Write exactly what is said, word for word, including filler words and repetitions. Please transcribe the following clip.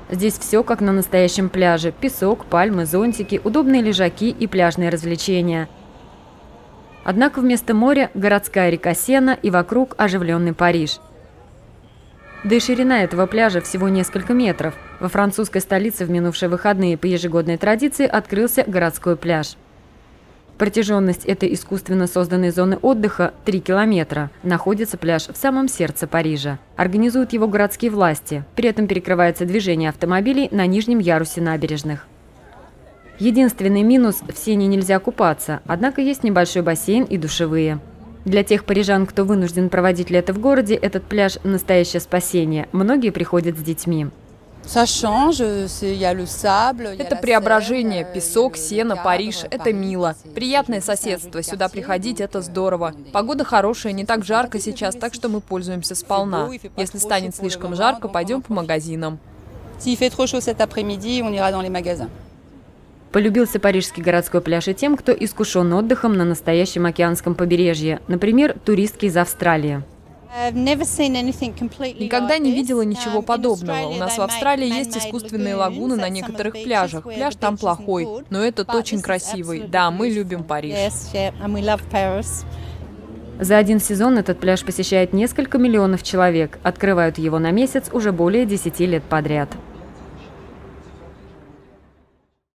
Здесь все как на настоящем пляже – песок, пальмы, зонтики, удобные лежаки и пляжные развлечения. Однако вместо моря – городская река Сена и вокруг оживленный Париж. Да и ширина этого пляжа всего несколько метров. Во французской столице в минувшие выходные по ежегодной традиции открылся городской пляж. Протяженность этой искусственно созданной зоны отдыха – три километра. Находится пляж в самом сердце Парижа. Организуют его городские власти. При этом перекрывается движение автомобилей на нижнем ярусе набережных. Единственный минус – в Сене нельзя купаться, однако есть небольшой бассейн и душевые. Для тех парижан, кто вынужден проводить лето в городе, этот пляж – настоящее спасение. Многие приходят с детьми. Это преображение, песок, сено, Париж – это мило. Приятное соседство, сюда приходить – это здорово. Погода хорошая, не так жарко сейчас, так что мы пользуемся сполна. Если станет слишком жарко, пойдем по магазинам. Полюбился парижский городской пляж и тем, кто искушен отдыхом на настоящем океанском побережье. Например, туристки из Австралии. Никогда не видела ничего подобного. У нас в Австралии есть искусственные лагуны на некоторых пляжах. Пляж там плохой, но этот очень красивый. Да, мы любим Париж. За один сезон этот пляж посещает несколько миллионов человек. Открывают его на месяц уже более десяти лет подряд.